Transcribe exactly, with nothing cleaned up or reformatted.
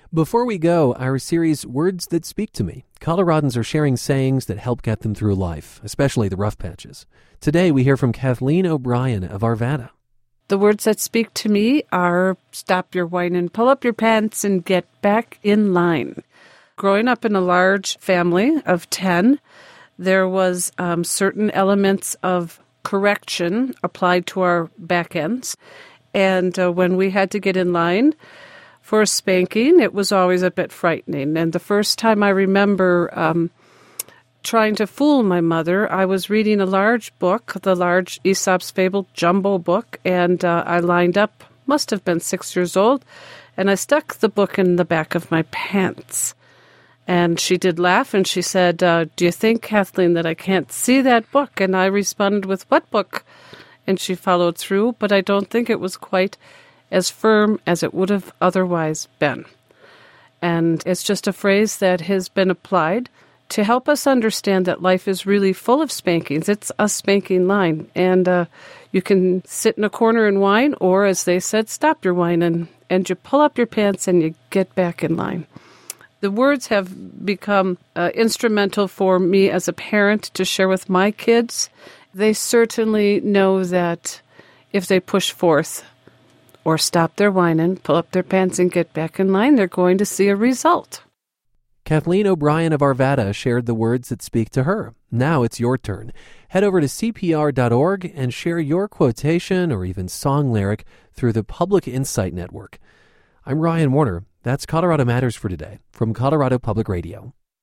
Before we go, our series, Words That Speak to Me. Coloradans are sharing sayings that help get them through life, especially the rough patches. Today, we hear from Kathleen O'Brien of Arvada. The words that speak to me are stop your whining, pull up your pants, and get back in line. Growing up in a large family of ten, there was um, certain elements of correction applied to our back ends. And uh, when we had to get in line for a spanking, it was always a bit frightening. And the first time I remember um, trying to fool my mother, I was reading a large book, the large Aesop's Fable jumbo book, and uh, I lined up, must have been six years old, and I stuck the book in the back of my pants. And she did laugh, and she said, uh, do you think, Kathleen, that I can't see that book? And I responded with, what book? And she followed through, but I don't think it was quite as firm as it would have otherwise been. And it's just a phrase that has been applied to help us understand that life is really full of spankings. It's a spanking line. And uh, you can sit in a corner and whine, or as they said, stop your whining, and you pull up your pants and you get back in line. The words have become uh, instrumental for me as a parent to share with my kids. They certainly know that if they push forth or stop their whining, pull up their pants and get back in line, they're going to see a result. Kathleen O'Brien of Arvada shared the words that speak to her. Now it's your turn. Head over to C P R dot org and share your quotation or even song lyric through the Public Insight Network. I'm Ryan Warner. That's Colorado Matters for today from Colorado Public Radio.